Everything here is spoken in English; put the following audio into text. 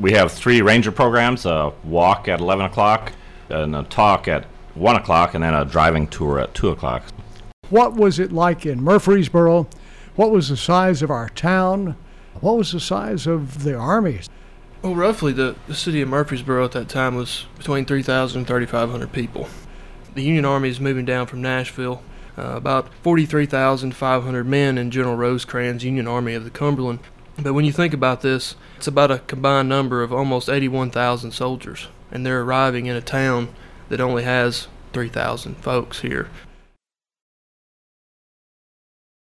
We have 3 ranger programs, a walk at 11 o'clock, and a talk at 1 o'clock, and then a driving tour at 2 o'clock. What was it like in Murfreesboro? What was the size of our town? What was the size of the Army? Well, roughly the city of Murfreesboro at that time was between 3,000 and 3,500 people. The Union Army is moving down from Nashville. About 43,500 men in General Rosecrans' Union Army of the Cumberland. But when you think about this, it's about a combined number of almost 81,000 soldiers, and they're arriving in a town that only has 3,000 folks here.